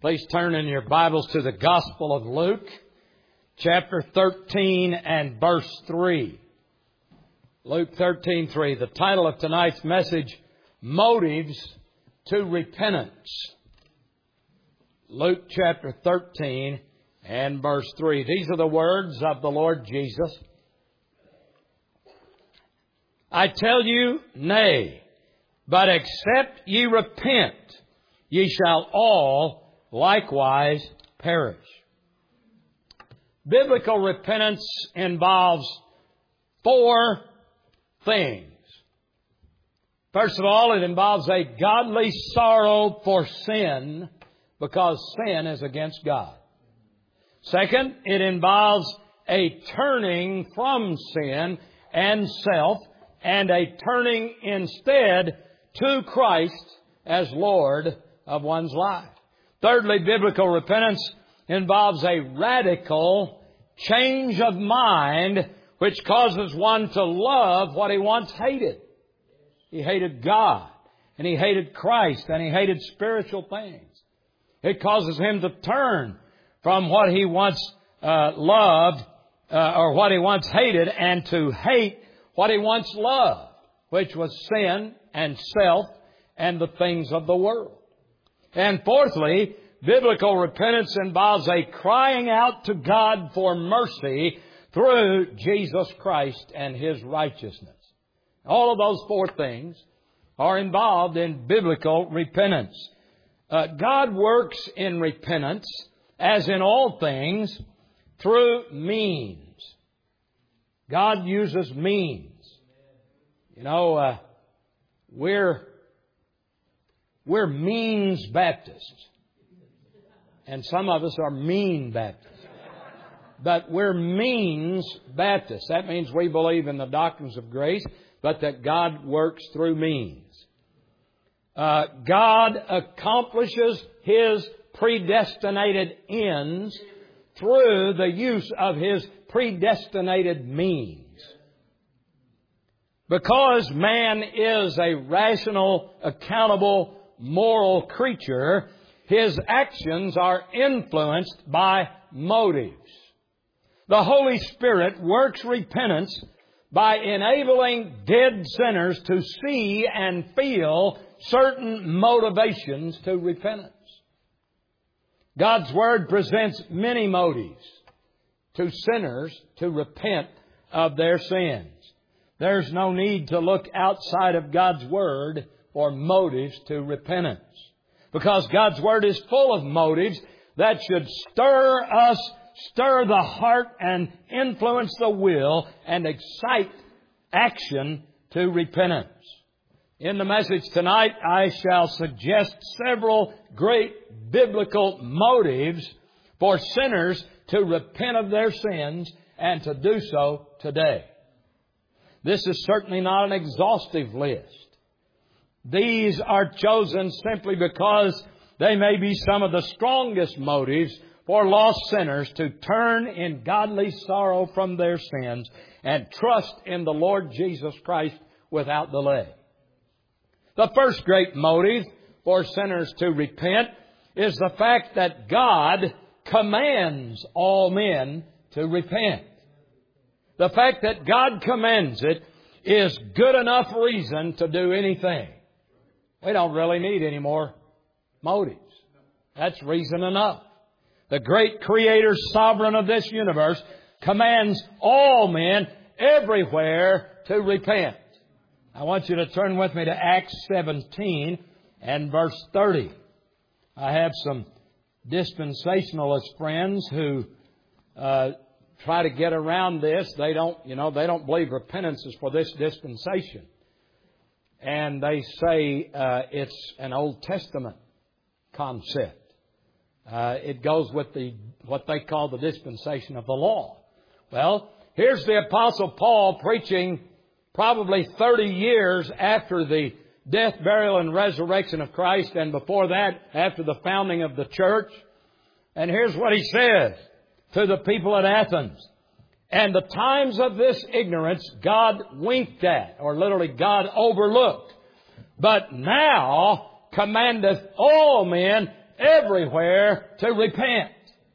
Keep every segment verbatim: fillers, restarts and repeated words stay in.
Please turn in your Bibles to the Gospel of Luke, chapter thirteen and verse three. Luke thirteen, three. The title of tonight's message, Motives to Repentance. Luke chapter thirteen and verse three. These are the words of the Lord Jesus. I tell you, nay, but except ye repent, ye shall all likewise perish. Biblical repentance involves four things. First of all, it involves a godly sorrow for sin, because sin is against God. Second, it involves a turning from sin and self, and a turning instead to Christ as Lord of one's life. Thirdly, biblical repentance involves a radical change of mind which causes one to love what he once hated. He hated God, and he hated Christ, and he hated spiritual things. It causes him to turn from what he once uh, loved uh, or what he once hated, and to hate what he once loved, which was sin and self and the things of the world. And fourthly, biblical repentance involves a crying out to God for mercy through Jesus Christ and His righteousness. All of those four things are involved in biblical repentance. Uh, God works in repentance, as in all things, through means. God uses means. You know, uh, we're we're means Baptists. And some of us are mean Baptists. But we're means Baptists. That means we believe in the doctrines of grace, but that God works through means. Uh, God accomplishes His predestinated ends through the use of His predestinated means. Because man is a rational, accountable, moral creature, his actions are influenced by motives. The Holy Spirit works repentance by enabling dead sinners to see and feel certain motivations to repentance. God's Word presents many motives to sinners to repent of their sins. There's no need to look outside of God's Word for motives to repentance, because God's Word is full of motives that should stir us, stir the heart, and influence the will, and excite action to repentance. In the message tonight, I shall suggest several great biblical motives for sinners to repent of their sins, and to do so today. This is certainly not an exhaustive list. These are chosen simply because they may be some of the strongest motives for lost sinners to turn in godly sorrow from their sins and trust in the Lord Jesus Christ without delay. The first great motive for sinners to repent is the fact that God commands all men to repent. The fact that God commands it is good enough reason to do anything. We don't really need any more motives. That's reason enough. The great Creator, Sovereign of this universe, commands all men everywhere to repent. I want you to turn with me to Acts seventeen and verse thirty. I have some dispensationalist friends who uh, try to get around this. They don't, you know, they don't believe repentance is for this dispensation. And they say uh, it's an Old Testament concept. Uh, it goes with the what they call the dispensation of the law. Well, here's the Apostle Paul preaching probably thirty years after the death, burial, and resurrection of Christ, and before that, after the founding of the church. And here's what he says to the people at Athens. And the times of this ignorance God winked at, or literally God overlooked. But now commandeth all men everywhere to repent.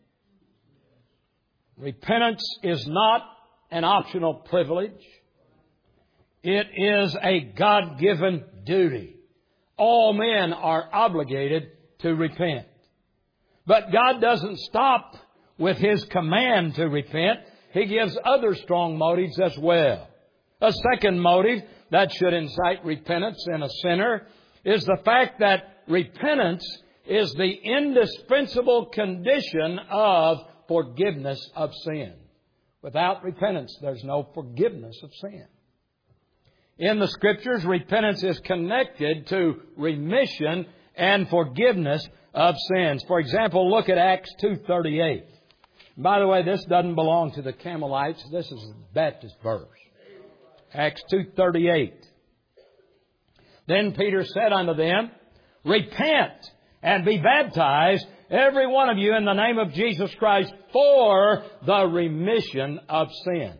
Repentance is not an optional privilege. It is a God-given duty. All men are obligated to repent. But God doesn't stop with His command to repent. He gives other strong motives as well. A second motive that should incite repentance in a sinner is the fact that repentance is the indispensable condition of forgiveness of sin. Without repentance, there's no forgiveness of sin. In the Scriptures, repentance is connected to remission and forgiveness of sins. For example, look at Acts two thirty-eight. By the way, this doesn't belong to the Carmelites. This is a Baptist verse. Acts two thirty-eight. Then Peter said unto them, Repent and be baptized, every one of you, in the name of Jesus Christ, for the remission of sins.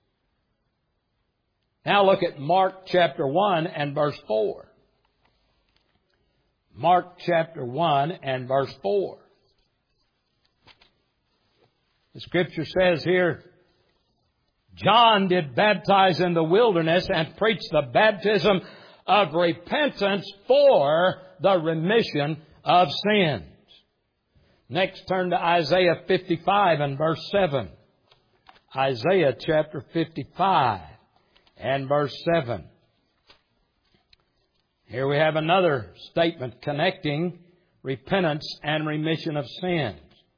Now look at Mark chapter one and verse four. Mark chapter one and verse four. The Scripture says here, John did baptize in the wilderness and preach the baptism of repentance for the remission of sins. Next, turn to Isaiah fifty-five and verse seven. Isaiah chapter fifty-five and verse seven. Here we have another statement connecting repentance and remission of sins.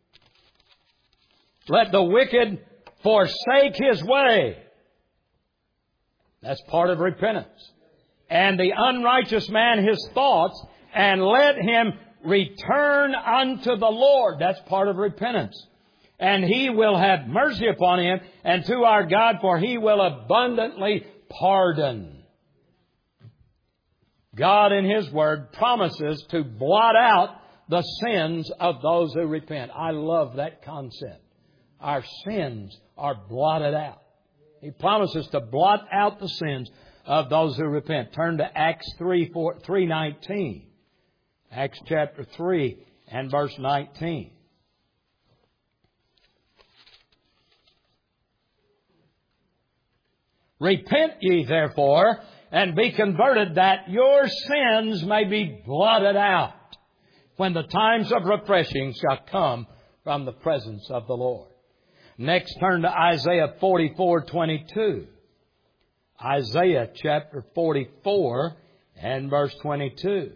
Let the wicked forsake his way. That's part of repentance. And the unrighteous man his thoughts, and let him return unto the Lord. That's part of repentance. And He will have mercy upon him, and to our God, for He will abundantly pardon. God in His Word promises to blot out the sins of those who repent. I love that concept. Our sins are blotted out. He promises to blot out the sins of those who repent. Turn to Acts three nineteen. Acts chapter three and verse nineteen. Repent ye therefore, and be converted, that your sins may be blotted out, when the times of refreshing shall come from the presence of the Lord. Next, turn to Isaiah forty-four twenty-two. Isaiah chapter forty-four and verse twenty-two.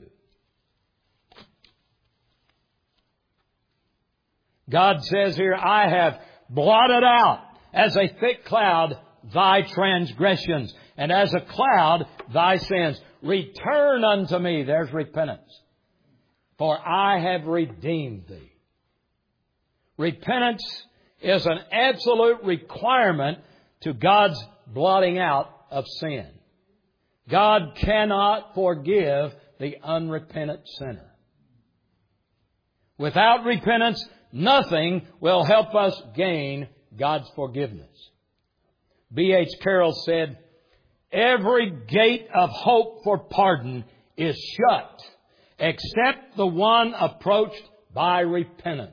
God says here, I have blotted out as a thick cloud thy transgressions, and as a cloud thy sins. Return unto me. There's repentance. For I have redeemed thee. Repentance is an absolute requirement to God's blotting out of sin. God cannot forgive the unrepentant sinner. Without repentance, nothing will help us gain God's forgiveness. B H Carroll said, every gate of hope for pardon is shut, except the one approached by repentance.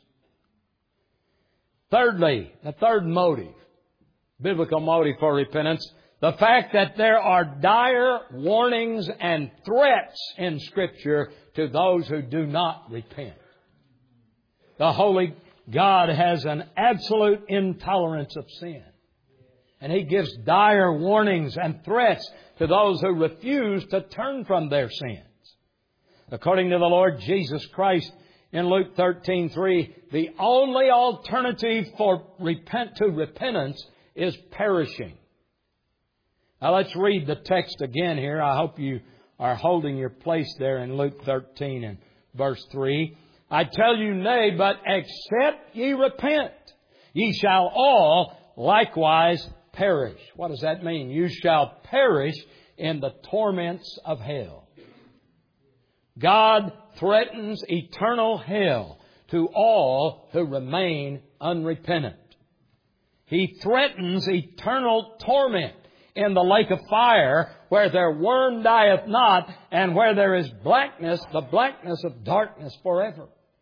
Thirdly, the third motive, biblical motive for repentance, the fact that there are dire warnings and threats in Scripture to those who do not repent. The Holy God has an absolute intolerance of sin. And He gives dire warnings and threats to those who refuse to turn from their sins. According to the Lord Jesus Christ in Luke thirteen three, the only alternative for repent to repentance is perishing. Now let's read the text again here. I hope you are holding your place there in Luke thirteen and verse three. I tell you, nay, but except ye repent, ye shall all likewise perish. What does that mean? You shall perish in the torments of hell. God threatens eternal hell to all who remain unrepentant. He threatens eternal torment in the lake of fire, where their worm dieth not, and where there is blackness, the blackness of darkness forever.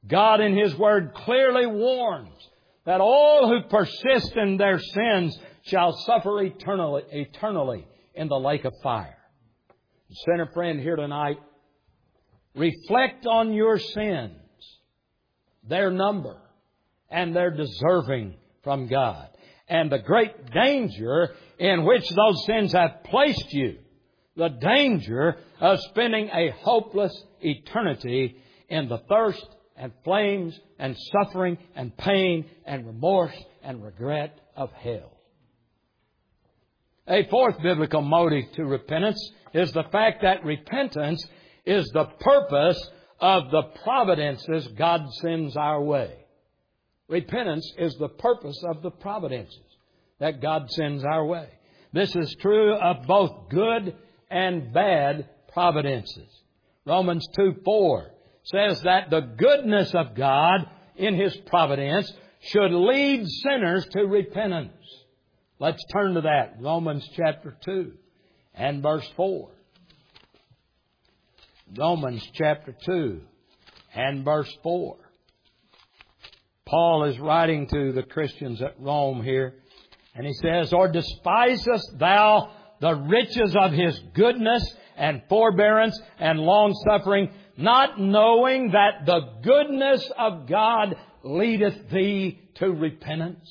God in His Word clearly warns that all who persist in their sins shall suffer eternally, eternally in the lake of fire. Sinner friend here tonight, reflect on your sins, their number, and their deserving from God, and the great danger in which those sins have placed you, the danger of spending a hopeless eternity in the thirst and flames and suffering and pain and remorse and regret of hell. A fourth biblical motive to repentance is the fact that repentance is the purpose of the providences God sends our way. Repentance is the purpose of the providences that God sends our way. This is true of both good and bad providences. Romans two four says that the goodness of God in His providence should lead sinners to repentance. Let's turn to that. Romans chapter two and verse four. Romans chapter two and verse four. Paul is writing to the Christians at Rome here, and he says, "Or despisest thou the riches of His goodness and forbearance and long-suffering, not knowing that the goodness of God leadeth thee to repentance?"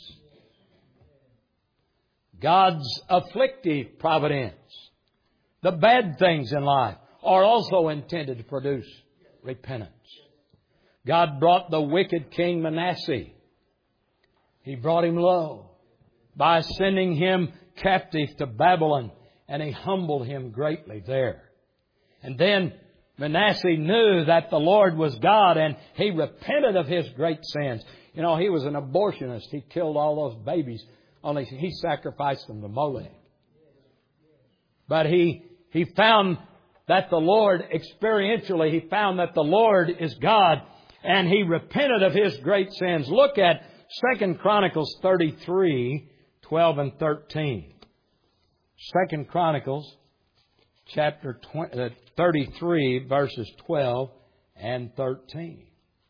God's afflictive providence, the bad things in life, are also intended to produce repentance. God brought the wicked king Manasseh. He brought him low by sending him captive to Babylon, and He humbled him greatly there. And then Manasseh knew that the Lord was God, and he repented of his great sins. You know, he was an abortionist. He killed all those babies, only he sacrificed them to Molech. But he, he found that the Lord, experientially, he found that the Lord is God, and he repented of his great sins. Look at Second Chronicles thirty-three, twelve and thirteen. Second Chronicles chapter thirty-three, verses twelve and thirteen.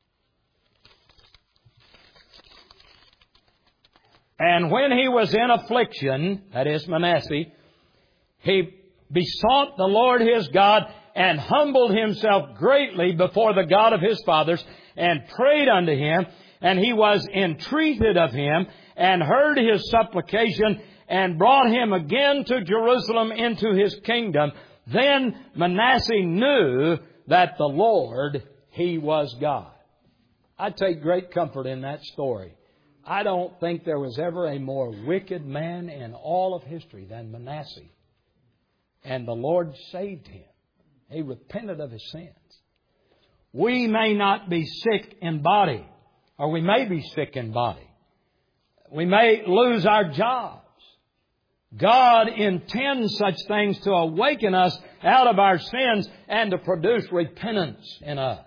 "And when he was in affliction," that is Manasseh, "he besought the Lord his God, and humbled himself greatly before the God of his fathers, and prayed unto Him, and He was entreated of Him, and heard his supplication, and brought him again to Jerusalem into His kingdom. Then Manasseh knew that the Lord, He was God." I take great comfort in that story. I don't think there was ever a more wicked man in all of history than Manasseh. And the Lord saved him. He repented of his sins. We may not be sick in body, or we may be sick in body. We may lose our jobs. God intends such things to awaken us out of our sins and to produce repentance in us.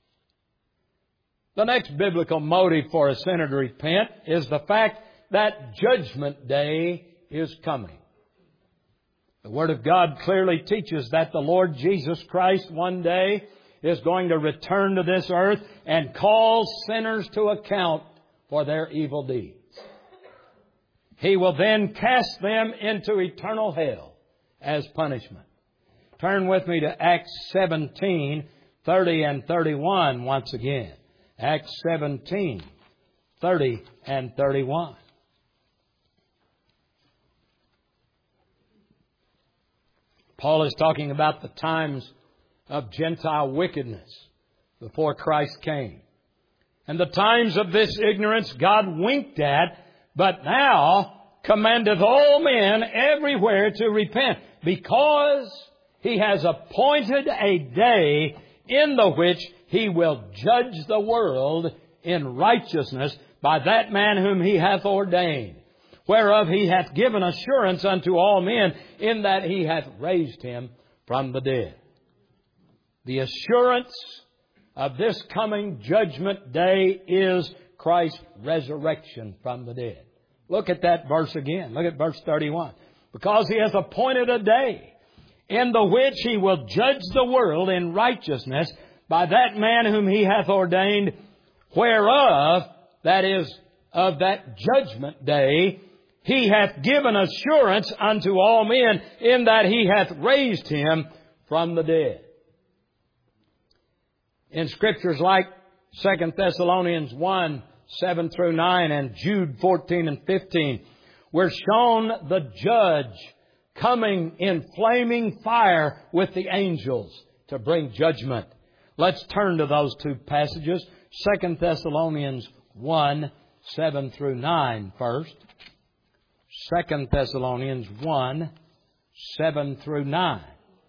The next biblical motive for a sinner to repent is the fact that Judgment Day is coming. The Word of God clearly teaches that the Lord Jesus Christ one day is going to return to this earth and call sinners to account for their evil deeds. He will then cast them into eternal hell as punishment. Turn with me to Acts seventeen, thirty and thirty-one once again. Acts seventeen, thirty and thirty-one. Paul is talking about the times of Gentile wickedness before Christ came. And the times of this ignorance God winked at, but now commandeth all men everywhere to repent, because He has appointed a day in the which He will judge the world in righteousness by that man whom He hath ordained, whereof He hath given assurance unto all men, in that He hath raised Him from the dead. The assurance of this coming judgment day is Christ's resurrection from the dead. Look at that verse again. Look at verse thirty-one. "Because He hath appointed a day in the which He will judge the world in righteousness by that man whom He hath ordained, whereof, that is, of that judgment day, He hath given assurance unto all men, in that He hath raised Him from the dead. In Scriptures like Second Thessalonians one, seven through nine, and Jude fourteen and fifteen, we're shown the Judge coming in flaming fire with the angels to bring judgment. Let's turn to those two passages. Second Thessalonians one, seven through nine first. Second Thessalonians one, seven through nine.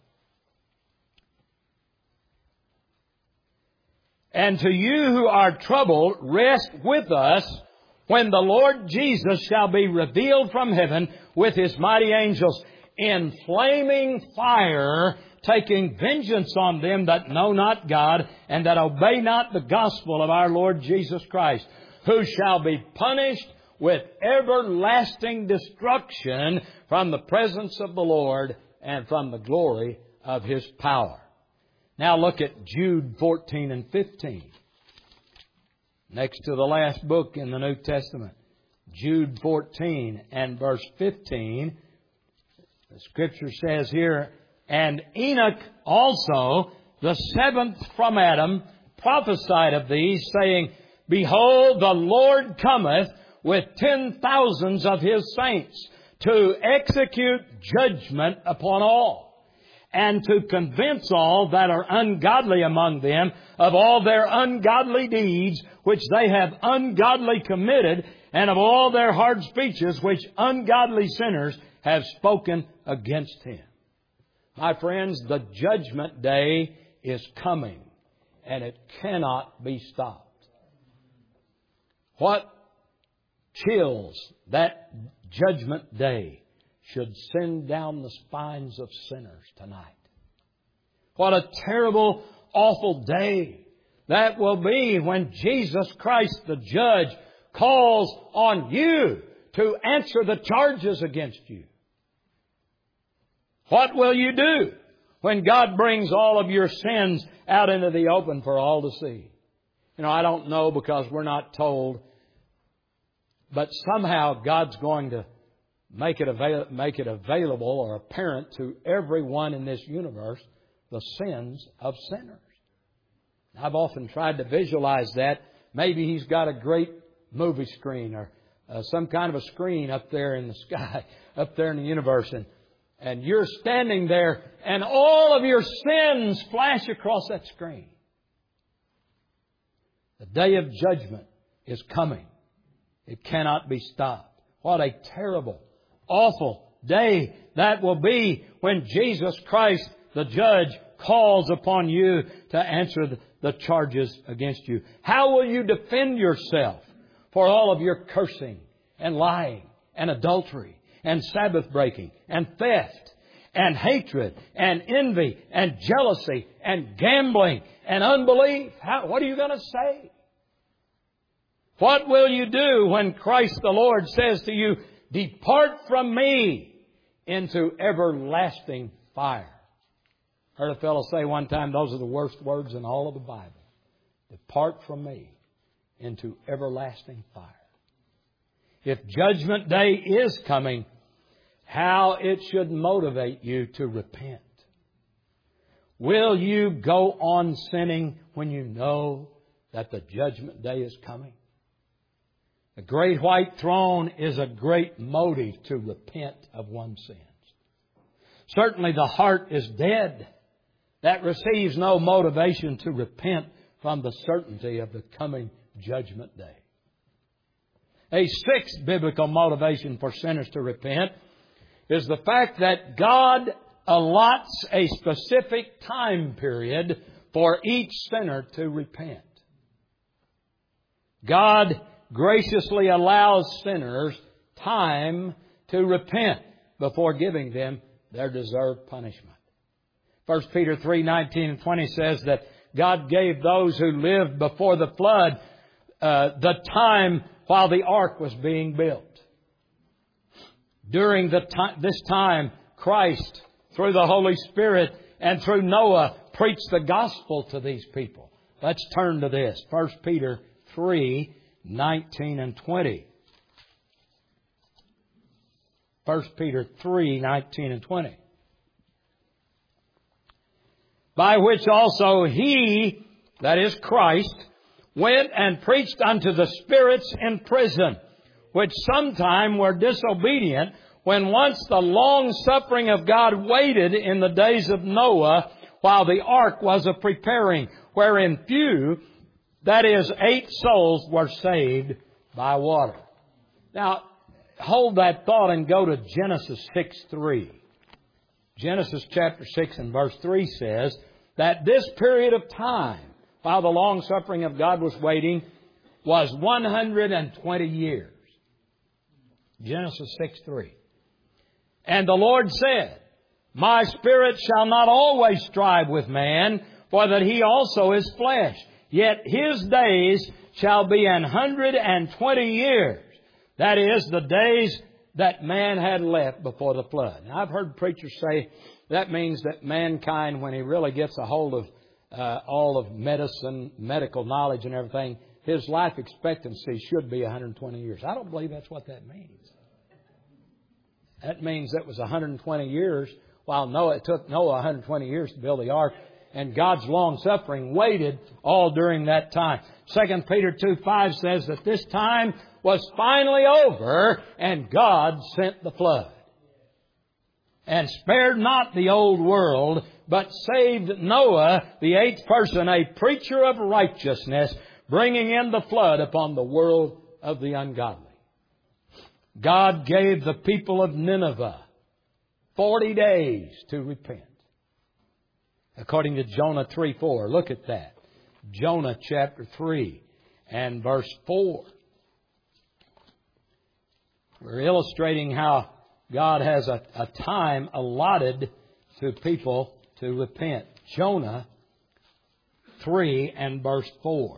And to you who are troubled, rest with us when the Lord Jesus shall be revealed from heaven with His mighty angels in flaming fire, taking vengeance on them that know not God and that obey not the gospel of our Lord Jesus Christ, who shall be punished with everlasting destruction from the presence of the Lord and from the glory of His power. Now look at Jude fourteen and fifteen. Next to the last book in the New Testament. Jude fourteen and verse fifteen. The Scripture says here, and Enoch also, the seventh from Adam, prophesied of these, saying, Behold, the Lord cometh with ten thousands of His saints to execute judgment upon all, and to convince all that are ungodly among them of all their ungodly deeds which they have ungodly committed, and of all their hard speeches which ungodly sinners have spoken against Him. My friends, the judgment day is coming, and it cannot be stopped. What chills that judgment day should send down the spines of sinners tonight. What a terrible, awful day that will be when Jesus Christ, the Judge, calls on you to answer the charges against you. What will you do when God brings all of your sins out into the open for all to see? You know, I don't know because we're not told, but somehow God's going to Make it, avail- make it available or apparent to everyone in this universe, the sins of sinners. I've often tried to visualize that. Maybe He's got a great movie screen or uh, some kind of a screen up there in the sky, up there in the universe, and, and you're standing there and all of your sins flash across that screen. The day of judgment is coming. It cannot be stopped. What a terrible, awful day that will be when Jesus Christ, the Judge, calls upon you to answer the, the charges against you. How will you defend yourself for all of your cursing and lying and adultery and Sabbath breaking and theft and hatred and envy and jealousy and gambling and unbelief? How, what are you going to say? What will you do when Christ the Lord says to you, Depart from me into everlasting fire? Heard a fellow say one time, those are the worst words in all of the Bible. Depart from me into everlasting fire. If Judgment Day is coming, how it should motivate you to repent. Will you go on sinning when you know that the Judgment Day is coming? The great white throne is a great motive to repent of one's sins. Certainly the heart is dead. That receives no motivation to repent from the certainty of the coming judgment day. A sixth biblical motivation for sinners to repent is the fact that God allots a specific time period for each sinner to repent. God graciously allows sinners time to repent before giving them their deserved punishment. First Peter three nineteen and twenty says that God gave those who lived before the flood uh, the time while the ark was being built. During the ti- this time, Christ, through the Holy Spirit and through Noah, preached the gospel to these people. Let's turn to this. First Peter three, nineteen and twenty. First Peter three, nineteen and twenty. By which also He, that is Christ, went and preached unto the spirits in prison, which sometime were disobedient, when once the long suffering of God waited in the days of Noah, while the ark was a preparing, wherein few, that is, eight souls, were saved by water. Now, hold that thought and go to Genesis six three. Genesis chapter six and verse three says that this period of time, while the long suffering of God was waiting, was one hundred twenty years. Genesis six three. And the Lord said, My spirit shall not always strive with man, for that he also is flesh. Yet his days shall be an hundred and twenty years. That is, the days that man had left before the flood. Now, I've heard preachers say that means that mankind, when he really gets a hold of uh, all of medicine, medical knowledge and everything, his life expectancy should be one hundred twenty years. I don't believe that's what that means. That means that was one hundred twenty years, while Noah, it took Noah one hundred twenty years to build the ark, and God's long suffering waited all during that time. Second Peter two five says that this time was finally over, and God sent the flood. And spared not the old world, but saved Noah, the eighth person, a preacher of righteousness, bringing in the flood upon the world of the ungodly. God gave the people of Nineveh forty days to repent. According to Jonah three four. Look at that. Jonah chapter three and verse four. We're illustrating how God has a, a time allotted to people to repent. Jonah three and verse four.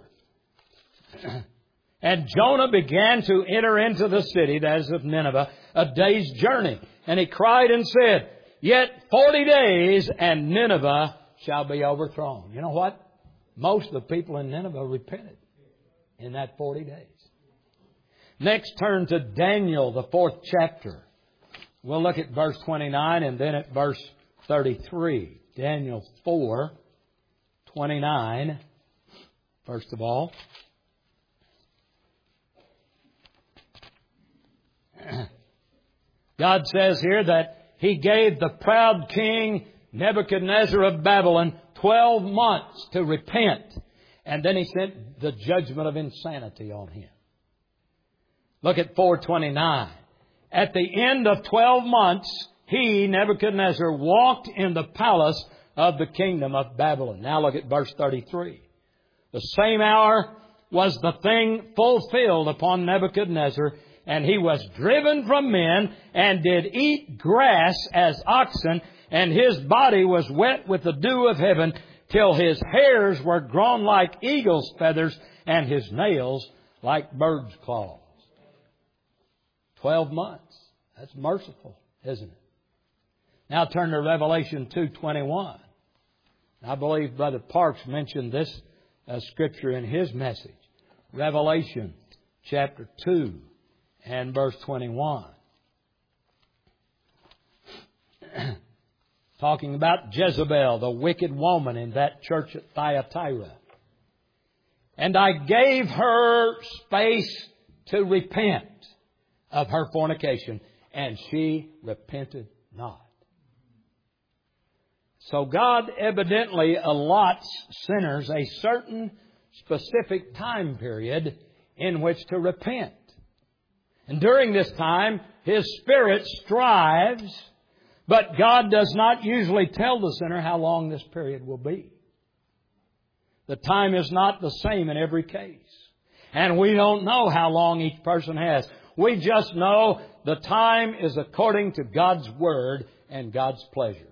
And Jonah began to enter into the city, that is of Nineveh, a day's journey. And he cried and said, Yet forty days, and Nineveh shall be overthrown. You know what? Most of the people in Nineveh repented in that forty days. Next, turn to Daniel, the fourth chapter. We'll look at verse twenty-nine and then at verse thirty-three. Daniel four, twenty-nine, first of all. God says here that He gave the proud king Nebuchadnezzar of Babylon twelve months to repent. And then He sent the judgment of insanity on him. Look at four twenty-nine. At the end of twelve months, he, Nebuchadnezzar, walked in the palace of the kingdom of Babylon. Now look at verse thirty-three. The same hour was the thing fulfilled upon Nebuchadnezzar, and he was driven from men and did eat grass as oxen, and his body was wet with the dew of heaven, till his hairs were grown like eagle's feathers, and his nails like bird's claws. Twelve months. That's merciful, isn't it? Now turn to Revelation two twenty-one. I believe Brother Parks mentioned this uh, scripture in his message. Revelation chapter two and verse twenty-one. Talking about Jezebel, the wicked woman in that church at Thyatira. And I gave her space to repent of her fornication, and she repented not. So God evidently allots sinners a certain specific time period in which to repent. And during this time, His Spirit strives, but God does not usually tell the sinner how long this period will be. The time is not the same in every case. And we don't know how long each person has. We just know the time is according to God's Word and God's pleasure.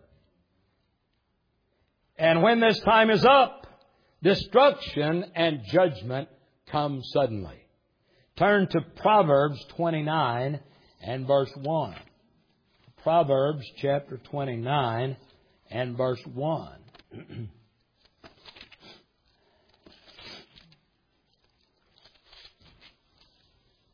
And when this time is up, destruction and judgment come suddenly. Turn to Proverbs twenty-nine and verse one. Proverbs chapter twenty-nine and verse one.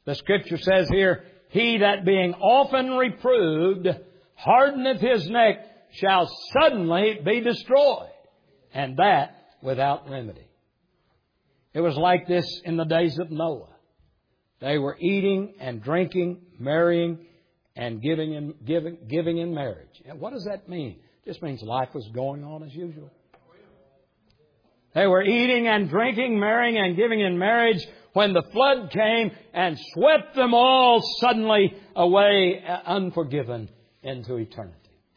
The Scripture says here, he that being often reproved hardeneth his neck shall suddenly be destroyed, and that without remedy. It was like this in the days of Noah. They were eating and drinking, marrying, and giving in, giving, giving in marriage. And what does that mean? It just means life was going on as usual. They were eating and drinking, marrying, and giving in marriage when the flood came and swept them all suddenly away, unforgiven, into eternity.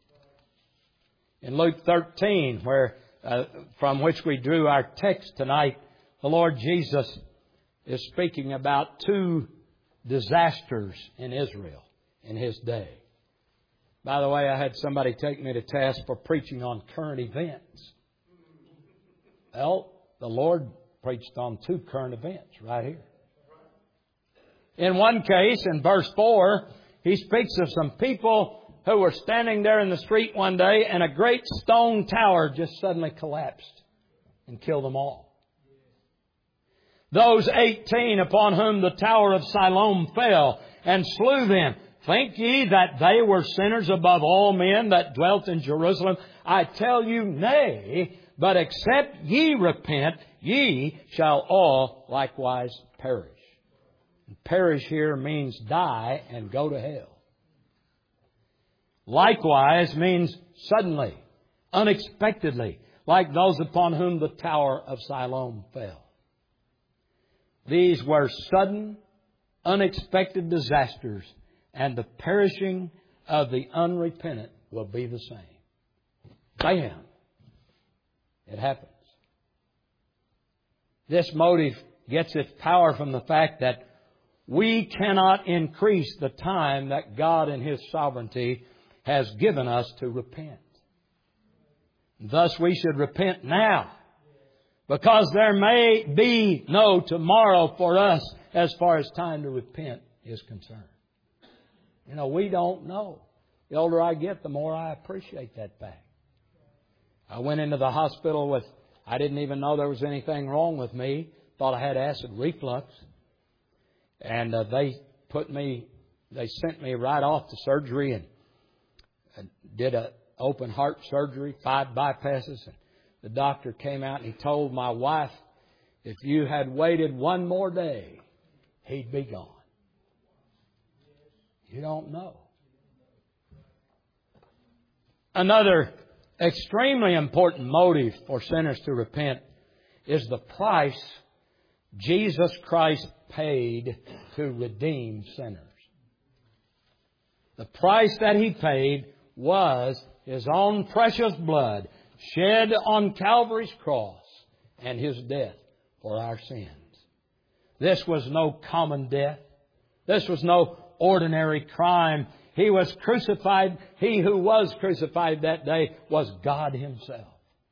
In Luke thirteen, where uh, from which we drew our text tonight, the Lord Jesus is speaking about two disasters in Israel in His day. By the way, I had somebody take me to task for preaching on current events. Well, the Lord preached on two current events right here. In one case, in verse four, He speaks of some people who were standing there in the street one day and a great stone tower just suddenly collapsed and killed them all. Those eighteen upon whom the tower of Siloam fell and slew them, think ye that they were sinners above all men that dwelt in Jerusalem? I tell you, nay, but except ye repent, ye shall all likewise perish. And perish here means die and go to hell. Likewise means suddenly, unexpectedly, like those upon whom the tower of Siloam fell. These were sudden, unexpected disasters, and the perishing of the unrepentant will be the same. Bam! It happens. This motive gets its power from the fact that we cannot increase the time that God in His sovereignty has given us to repent. Thus we should repent now, because there may be no tomorrow for us as far as time to repent is concerned. You know, we don't know. The older I get, the more I appreciate that fact. I went into the hospital with, I didn't even know there was anything wrong with me. Thought I had acid reflux. And uh, they put me, they sent me right off to surgery and, and did a open heart surgery, five bypasses. And the doctor came out and he told my wife, if you had waited one more day, he'd be gone. You don't know. Another extremely important motive for sinners to repent is the price Jesus Christ paid to redeem sinners. The price that He paid was His own precious blood shed on Calvary's cross and His death for our sins. This was no common death. This was no ordinary crime. He was crucified. He who was crucified that day was God Himself.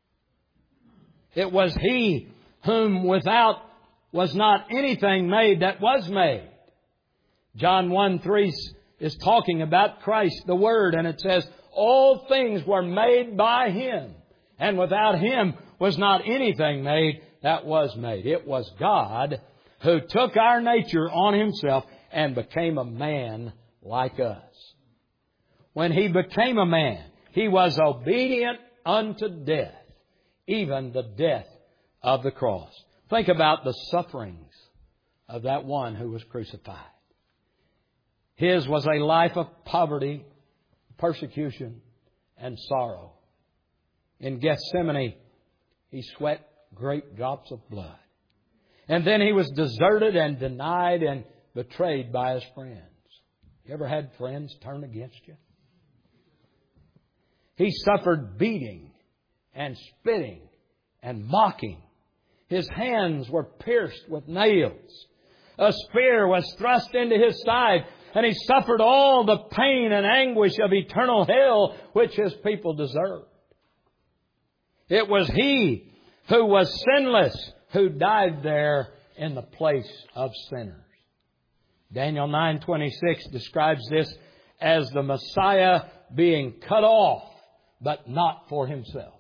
It was He whom without was not anything made that was made. John one three is talking about Christ, the Word, and it says, all things were made by Him, and without Him was not anything made that was made. It was God who took our nature on Himself and became a man like us. When He became a man, He was obedient unto death, even the death of the cross. Think about the sufferings of that one who was crucified. His was a life of poverty, persecution, and sorrow. In Gethsemane, He sweat great drops of blood. And then He was deserted and denied and betrayed by His friends. You ever had friends turn against you? He suffered beating and spitting and mocking. His hands were pierced with nails. A spear was thrust into His side, and He suffered all the pain and anguish of eternal hell which His people deserved. It was He who was sinless who died there in the place of sinners. Daniel nine twenty-six describes this as the Messiah being cut off, but not for Himself.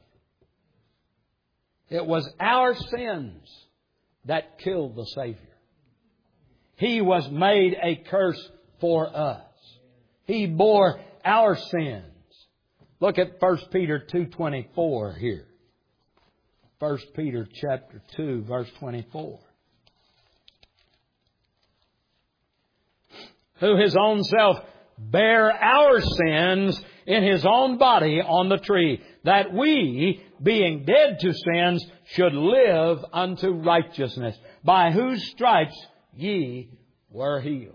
It was our sins that killed the Savior. He was made a curse for us. He bore our sins. Look at First Peter two twenty-four here. First Peter chapter two, verse twenty-four. Who His own self bare our sins in His own body on the tree, that we, being dead to sins, should live unto righteousness, by whose stripes ye were healed.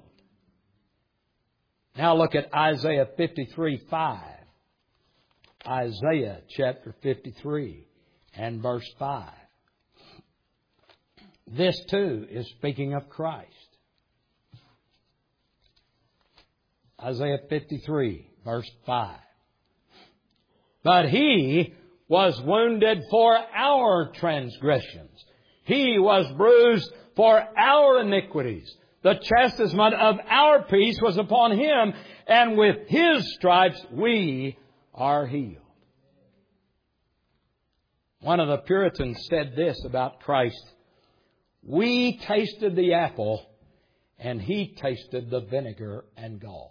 Now look at Isaiah fifty-three five. Isaiah chapter fifty-three and verse five. This too is speaking of Christ. Isaiah fifty-three, verse five. But He was wounded for our transgressions. He was bruised for our iniquities. The chastisement of our peace was upon Him, and with His stripes we are healed. One of the Puritans said this about Christ: we tasted the apple, and He tasted the vinegar and gall.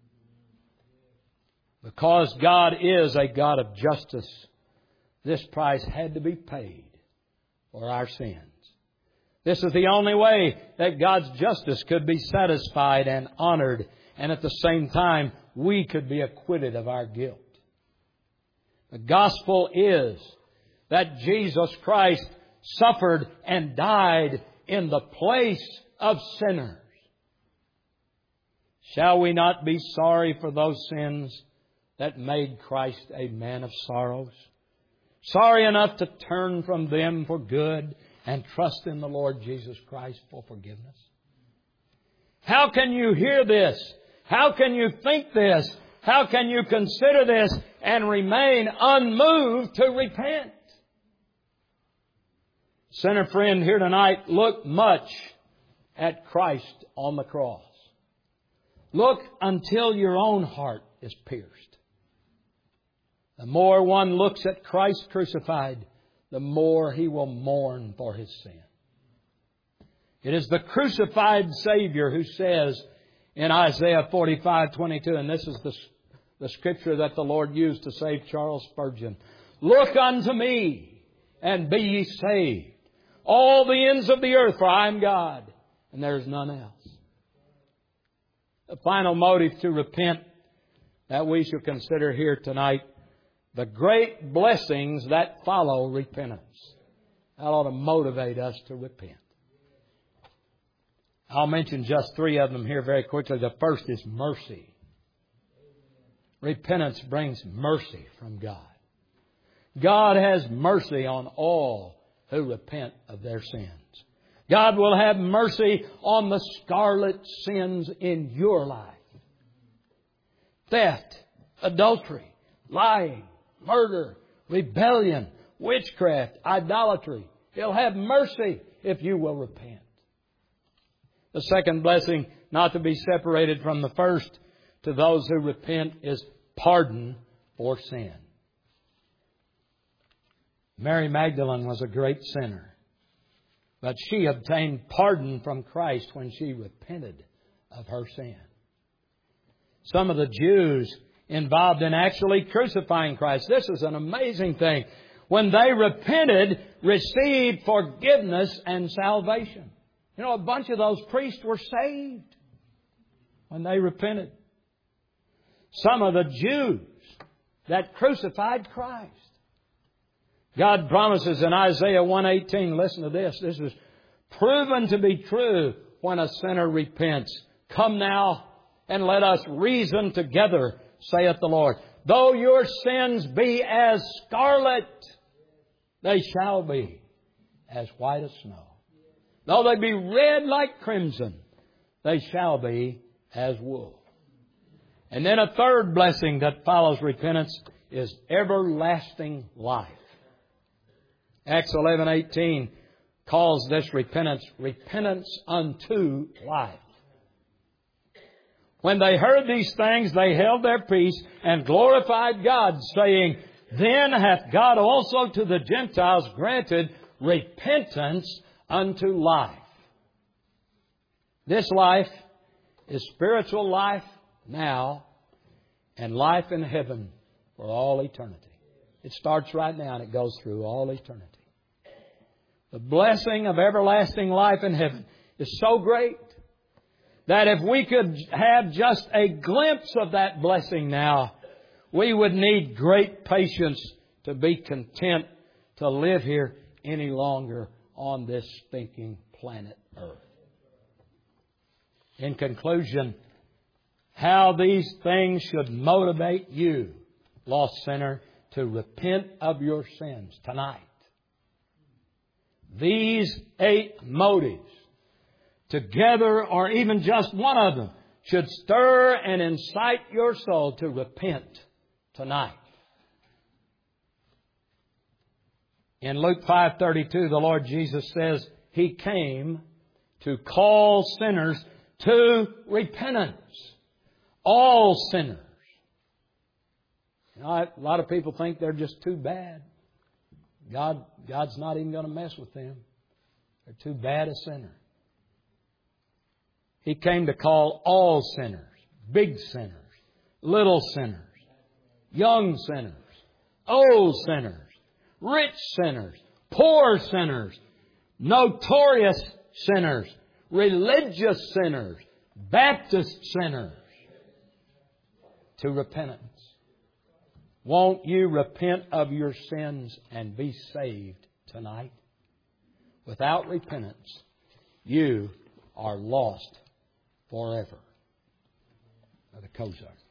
Because God is a God of justice, this price had to be paid for our sins. This is the only way that God's justice could be satisfied and honored, and at the same time we could be acquitted of our guilt. The gospel is that Jesus Christ suffered and died in the place of sinners. Shall we not be sorry for those sins that made Christ a man of sorrows? Sorry enough to turn from them for good and trust in the Lord Jesus Christ for forgiveness? How can you hear this? How can you think this? How can you consider this and remain unmoved to repent? Sinner friend here tonight, look much at Christ on the cross. Look until your own heart is pierced. The more one looks at Christ crucified, the more he will mourn for his sin. It is the crucified Savior who says in Isaiah forty-five twenty-two, and this is the, the scripture that the Lord used to save Charles Spurgeon, "Look unto me, and be ye saved, all the ends of the earth, for I am God, and there is none else." The final motive to repent that we shall consider here tonight: the great blessings that follow repentance. That ought to motivate us to repent. I'll mention just three of them here very quickly. The first is mercy. Repentance brings mercy from God. God has mercy on all who repent of their sins. God will have mercy on the scarlet sins in your life: theft, adultery, lying, murder, rebellion, witchcraft, idolatry. He'll have mercy if you will repent. The second blessing, not to be separated from the first, to those who repent, is pardon for sin. Mary Magdalene was a great sinner, but she obtained pardon from Christ when she repented of her sin. Some of the Jews involved in actually crucifying Christ, this is an amazing thing, when they repented, received forgiveness and salvation. You know, a bunch of those priests were saved when they repented. Some of the Jews that crucified Christ. God promises in Isaiah one eighteen, listen to this, this is proven to be true when a sinner repents. "Come now, and let us reason together, saith the Lord. Though your sins be as scarlet, they shall be as white as snow. Though they be red like crimson, they shall be as wool." And then a third blessing that follows repentance is everlasting life. Acts eleven eighteen calls this repentance, repentance unto life. When they heard these things, they held their peace and glorified God, saying, "Then hath God also to the Gentiles granted repentance unto life." This life is spiritual life now and life in heaven for all eternity. It starts right now and it goes through all eternity. The blessing of everlasting life in heaven is so great that if we could have just a glimpse of that blessing now, we would need great patience to be content to live here any longer on this stinking planet Earth. In conclusion, how these things should motivate you, lost sinner, to repent of your sins tonight. These eight motives, together or even just one of them, should stir and incite your soul to repent tonight. In Luke five thirty-two, the Lord Jesus says He came to call sinners to repentance. All sinners. You know, a lot of people think they're just too bad. God, God's not even going to mess with them. They're too bad a sinner. He came to call all sinners, big sinners, little sinners, young sinners, old sinners, rich sinners, poor sinners, notorious sinners, religious sinners, Baptist sinners, to repentance. Won't you repent of your sins and be saved tonight? Without repentance, you are lost forever. Brother Kozar.